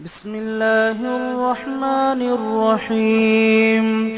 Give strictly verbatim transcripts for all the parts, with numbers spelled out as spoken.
بسم الله الرحمن الرحيم.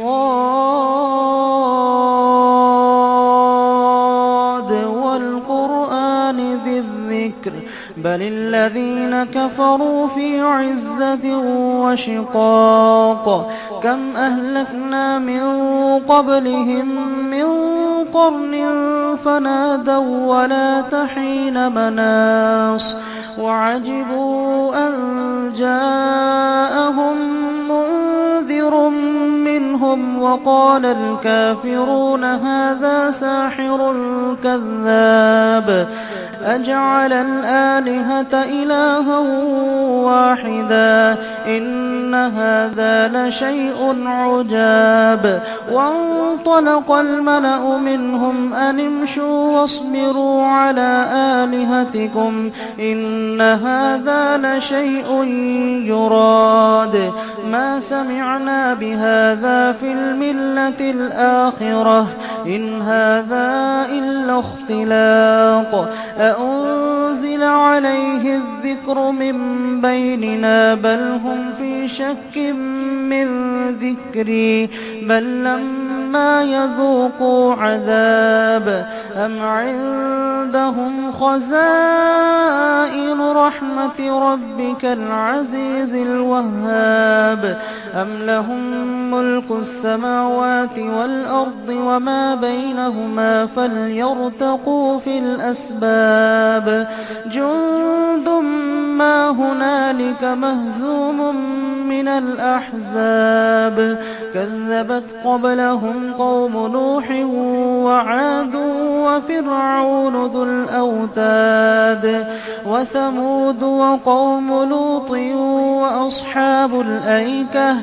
صاد والقرآن ذي الذكر بل الذين كفروا في عزة وشقاق كم أهلكنا من قبلهم من قرن فنادوا ولا تحين مناص وعجبوا أن جاءهم منذر منهم وقال الكافرون هذا ساحر كذاب أجعل الآلهة إلها واحدا إن هذا لشيء عجاب. وانطلق الملأ منهم أن امشوا واصبروا على آلهتكم إن هذا لشيء يراد ما سمعنا بهذا في الملة الآخرة إن هذا إلا اختلاق أأنزل عليه الذكر من بيننا بل هم في شك من ذكري بل لما يذوقوا عذاب أم عندهم خزائن رحمة ربك العزيز الوهاب أم لهم ملك السماوات والأرض وما بينهما فليرتقوا في الأسباب جند ما هنالك مهزوم من الأحزاب كذبت قبلهم قوم نوح وعاد وفرعون ذو الأوتاد وثمود وقوم لوط وأصحاب الأيكة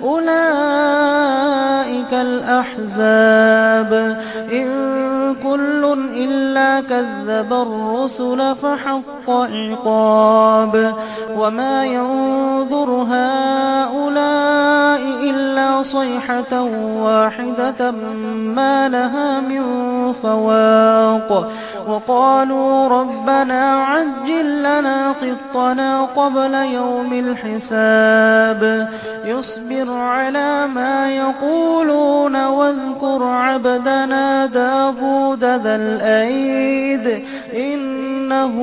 أولئك الأحزاب إن كل إلا كذب الرسل فحق عقاب وما ينظر هؤلاء إلا صيحة واحدة ما لها من فواق وقالوا ربنا عجل لنا قطنا قبل يوم الحساب يصبر على ما يقولون واذكر عبدنا داود ذا الأيد إنه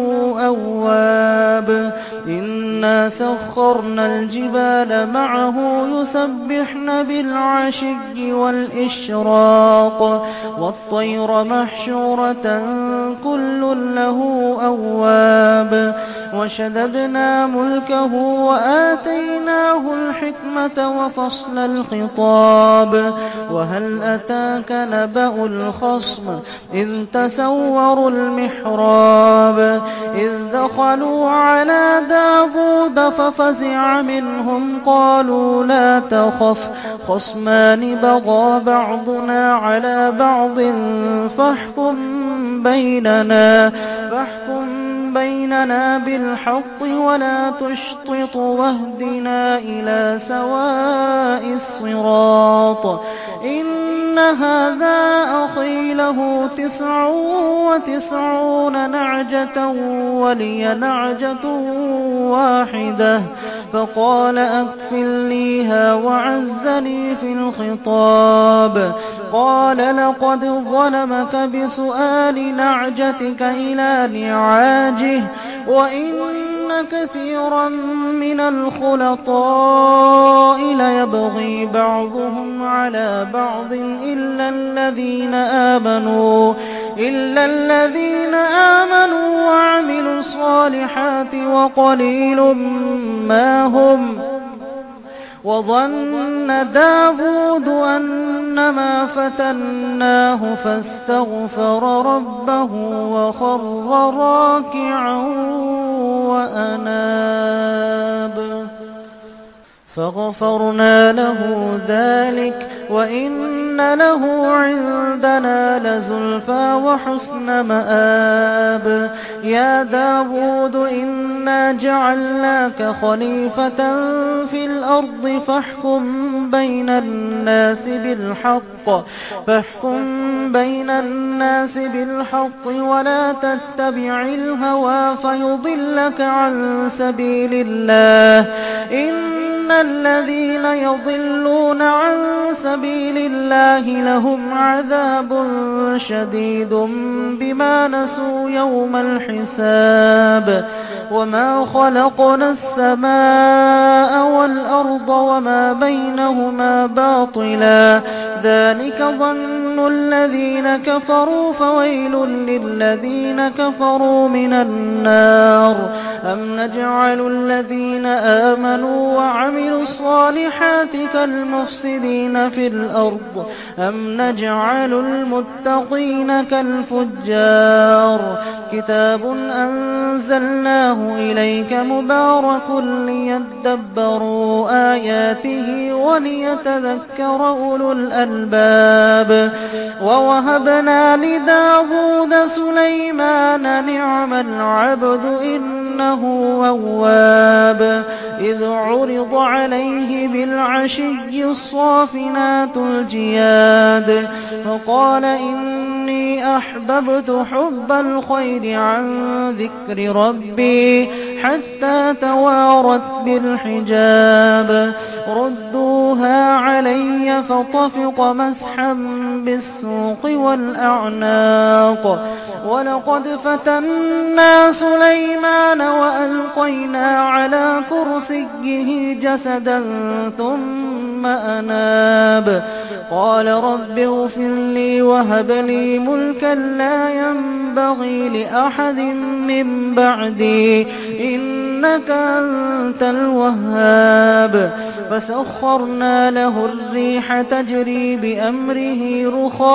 أواب إنا سخرنا الجبال معه يسبحن بالعشي والإشراق والطير محشورة كل له أواب وشددنا ملكه وآتيناه الحكمة وفصل الخطاب وهل أتاك نبأ الخصم إذ تسوروا المحراب إذ دخلوا على داود ففزع منهم قالوا لا تخف خصمان بغى بعضنا على بعض فاحكم بيننا فاحكم بيننا بالحق ولا تشطط واهدنا إلى سواء الصراط إن هذا أخي له تسع وتسعون نعجة ولي نعجة واحدة فقال أكفلنيها وعزني في الخطاب قال لقد ظلمك بسؤال نعجتك إلى نعاجه وإن كثيرا من الخلطاء ليبغي بعضهم على بعض إلا الذين آمنوا إلا الذين آمنوا وعملوا الصالحات وقليل ما هم وظن داود أنما فتناه فاستغفر ربه وخر راكعا وأناب فغفرنا له ذلك وإن له عندنا لزلفى وحسن مآب يا داود إن إنا جعلناك خليفة في الأرض فاحكم بين الناس بالحق فاحكم بين الناس بالحق ولا تتبع الهوى فيضلك عن سبيل الله إن الذين يضلون عن سبيل الله لهم عذاب شديد بما نسوا يوم الحساب وما خلقنا السماء والأرض وما بينهما باطلا ذلك ظن الذين كفروا فويل للذين كفروا من النار أم نجعل الذين آمنوا وعملوا الصالحات كالمفسدين في الأرض أم نجعل المتقين كالفجار كتاب أنزلناه إليك مبارك ليدبروا آياته وليتذكر أولو الألباب ووهبنا لداود سليمان نعم العبد إنه أواب إذ عرض عليه بالعشي الصافنات الجياد فقال إني أحببت حب الخير عن ذكر ربي حتى توارت بالحجاب ردوها علي فطفق مسحا بالسوق والأعناق ولقد فتنا سليمان وألقينا على كرسيه جسدا ثم أناب قال رب اغفر لي وهب لي ملكا لا ينبغي لأحد من بعدي إنك أنت الوهاب فسخرنا له الريح تجري بأمره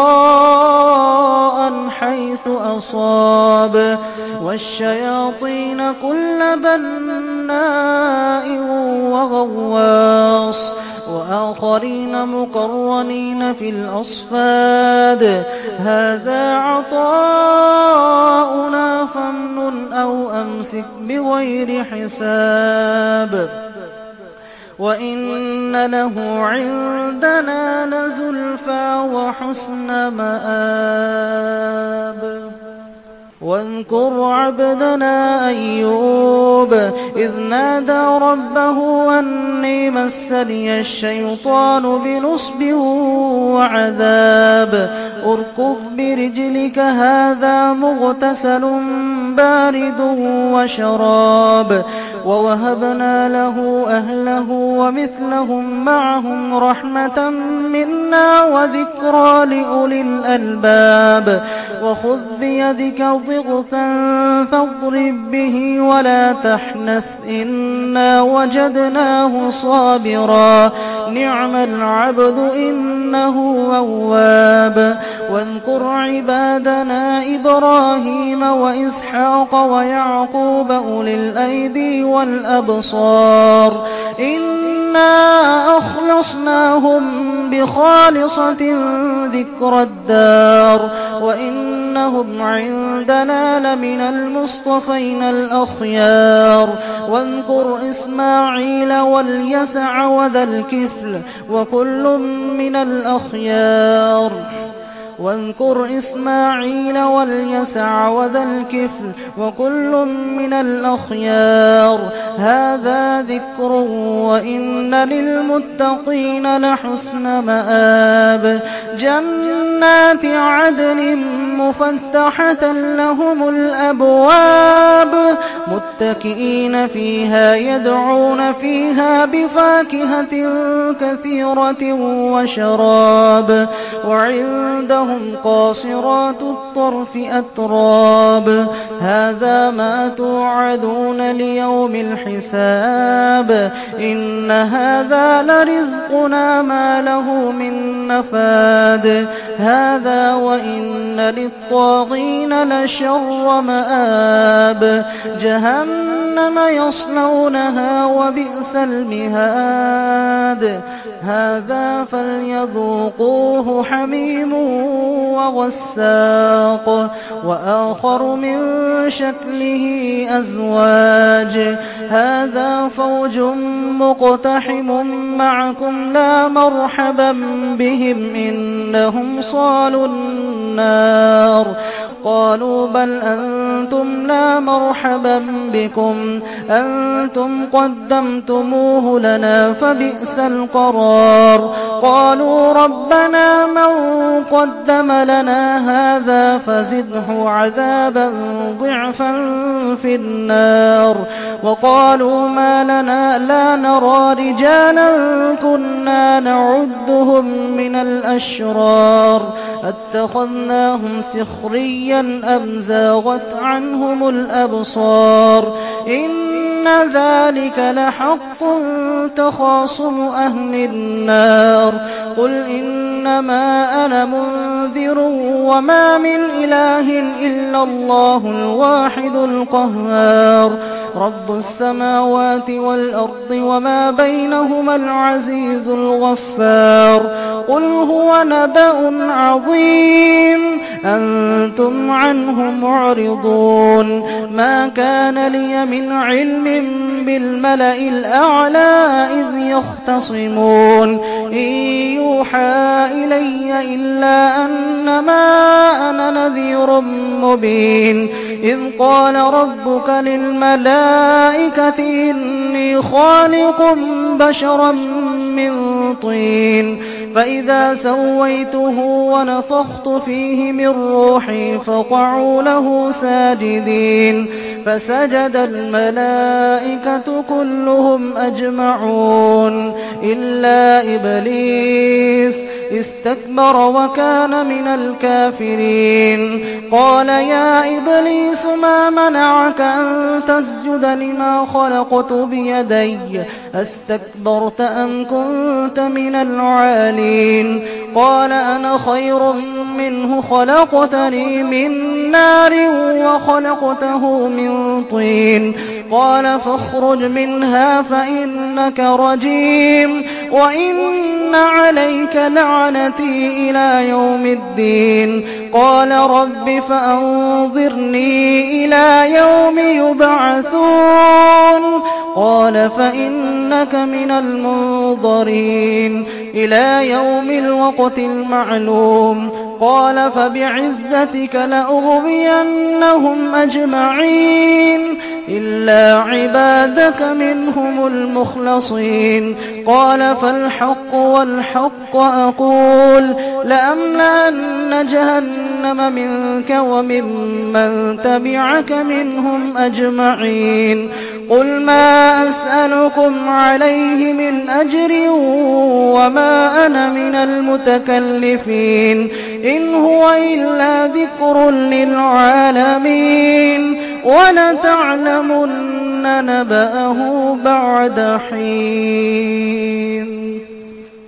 رخاء حيث أصاب والشياطين كل بناء وغواص وآخرين مقرنين في الأصفاد هذا عطاؤنا فامنن أو أمسك بغير حساب وإن له عندنا لزلفى وحسن مآب واذكر عبدنا أيوب إذ نادى ربه أني مسني الشيطان بنصب وعذاب اركض برجلك هذا مغتسل بارد وشراب ووهبنا له أهله ومثلهم معهم رحمة منا وذكرى لأولي الألباب وخذ بيدك ضغثا فاضرب به ولا تحنث إنا وجدناه صابرا نعم العبد إنه أواب واذكر عبادنا إبراهيم وإسحاق ويعقوب أولي الأيدي والأبصار إنا أخلصناهم بخالصة ذكر الدار وإنهم عندنا لمن المصطفين الأخيار واذكر إسماعيل واليسع وذا الكفل وكل من الأخيار واذكر إسماعيل واليسع وذا الكفل وكل من الأخيار هذا ذكر وإن للمتقين لحسن مآب جنات عدن مفتحة لهم الأبواب متكئين فيها يدعون فيها بفاكهة كثيرة وشراب وعندهم قاصرات الطرف أتراب هذا ما توعدون ليوم الحساب إن هذا لرزقنا ما له من نفاد هذا وإن للطاغين لشر مآب جهنم يصلونها وبئس المهاد هذا فليذوقوه حميم وغساق وآخر من شكله أزواج هذا فوج مقتحم معكم لا مرحبا بهم إنهم صالوا النار قالوا بل أنتم لا مرحبا بكم أنتم قدمتموه لنا فبئس القرار قالوا ربنا من قدم لنا هذا فزده عذابا ضعفا في النار وقالوا ما لنا لا نرى رجالا كنا نعدهم من الأشرار اتخذناهم سخريا أم زاغت عنهم الأبصار إن ذلك لحق تخاصم أهل النار قل إنما أنا منذر وما من إله إلا الله الواحد القهار رب السماوات والأرض وما بينهما العزيز الغفار قل هو نبأ عظيم أنتم عنه معرضون ما كان لي من علم بالملأ الأعلى إذ يختصمون إن يوحى إلي إلا أنما أنا نذير مبين إذ قال ربك للملائكة إني خالق بشرا من طين فإذا سويته ونفخت فيه من روحي فقعوا له ساجدين فسجد الملائكة كلهم أجمعون إلا إبليس استكبر وكان من الكافرين قال يا إبليس ما منعك أن تسجد لما خلقت بيدي أستكبرت أم كنت من العالين قال أنا خير منه خلقتني من نار وخلقته من طين قال فاخرج منها فإنك رجيم وإن عليك لعنتي إلى يوم الدين قال رب فأنظرني إلى يوم يبعثون قال فإنك من المنظرين إلى يوم الوقت المعلوم قال فبعزتك لأغوينهم أجمعين إلا عبادك منهم المخلصين قال فالحق والحق أقول لأملأن جهنم منك وممن تبعك منهم أجمعين قل ما أسألكم عليه من أجر وما أنا من المتكلفين إن هو إلا ذكر للعالمين ولتعلمن نبأه بعد حين.